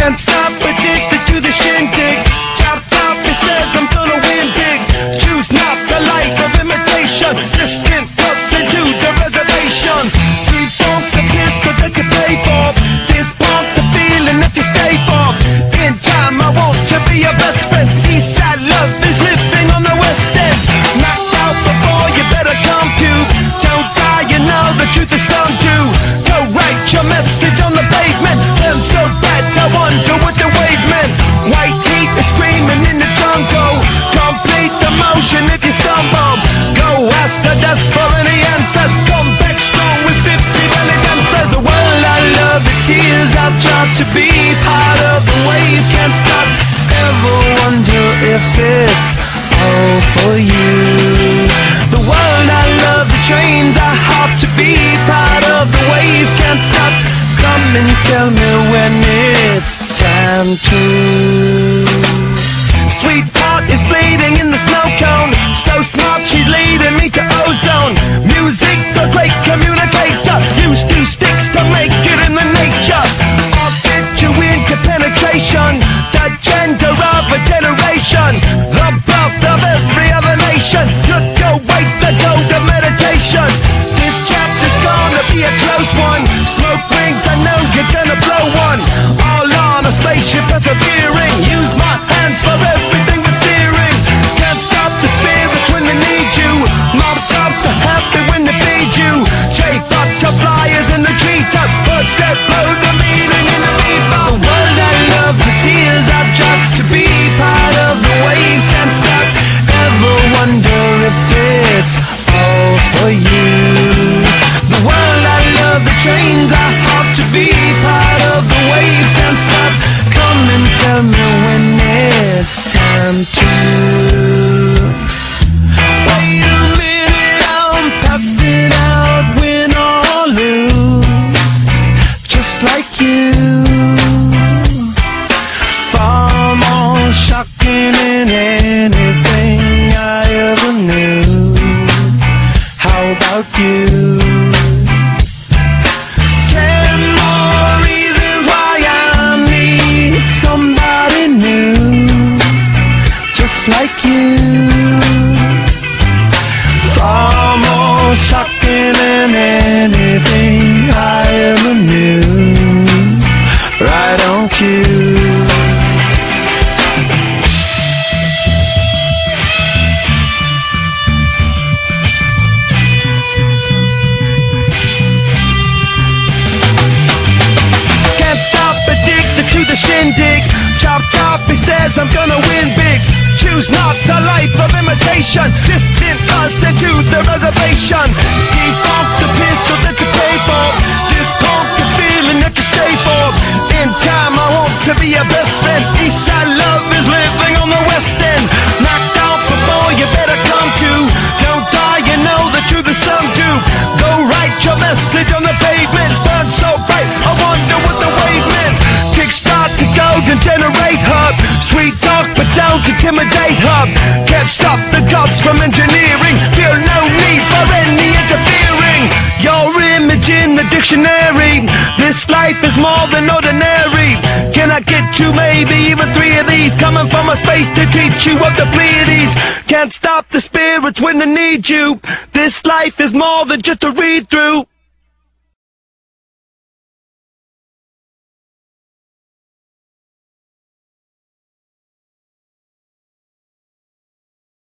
Can't stop, addicted to the shindig. Chop top, it says I'm gonna win big. Choose not a life of imitation. Distant cussing to the reservation. Free funk, the pistol that you pay for. This punk, the feeling that you stay for. In time, I want to be your best friend. Eastside love is living on the west end. Knocked out before you better come to. Don't die, you know the truth is some do. Go write your message on the pavement. Burn so bad, I wonder what the wave meant. White heat is screaming in the jungle. Complete the motion if you stumble. Go ask the dust for any answers. Come back strong with 50 valid answers. The world I love, the tears I've tried to be part of the wave. Can't stop, ever wonder if it's all for you. The world I love, the trains I hop to be part of the wave. Can't stop, come and tell me when it's time to. Sweetheart is bleeding in the snow cone. So smart, she's leading me to ozone. Music, the great communicator. Use 2 sticks to make it in the nature. I'll get you into penetration. The gender of a generation. The birth of every other nation. Look your way to go to meditation. This chapter's gonna be a close one. Smoke rings, I know you're gonna blow one. All on a spaceship persevering. Use my hands for everything but fearing. Can't stop the spirits when they need you. Mob tops are happy when they feed you. J butterflies in the treetop. Birds that blow the meaning in the bebop. The world I love, the tears I've dropped to be part of the wave. Can't stop, ever wonder if it's all for you. The world I love, the trains I hop to be part of the wave. Can't stop, come and tell me when it's time to. Wait a minute, I'm passing out, win or lose, just like you. Far more shocking than anything I ever knew. How about you? 10 more reasons why I need somebody new, just like you. Far more shocking than anything I ever knew. Right on cue. Shindig, chop top, he says I'm gonna win big. Choose not a life of imitation. Distant us into the reservation. Defunct the pistol that you pay for. Just pump the feeling that you stay for. In time I want to be your best friend. Eastside love is living on the west end. Knocked out before you better come to. Don't die, you know the truth is some do. Go write your message on the pavement. Burn so bright, I wonder what the wave meant. Kickstart the golden generate hub. Sweet talk but don't intimidate hub. Can't stop the gods from engineering. Feel no need for any interfering. Your image in the dictionary. This life is more than ordinary. Can I get you maybe even 3 of these? Coming from a space to teach you of the Pleiades. Can't stop the spirits when they need you. This life is more than just a read through.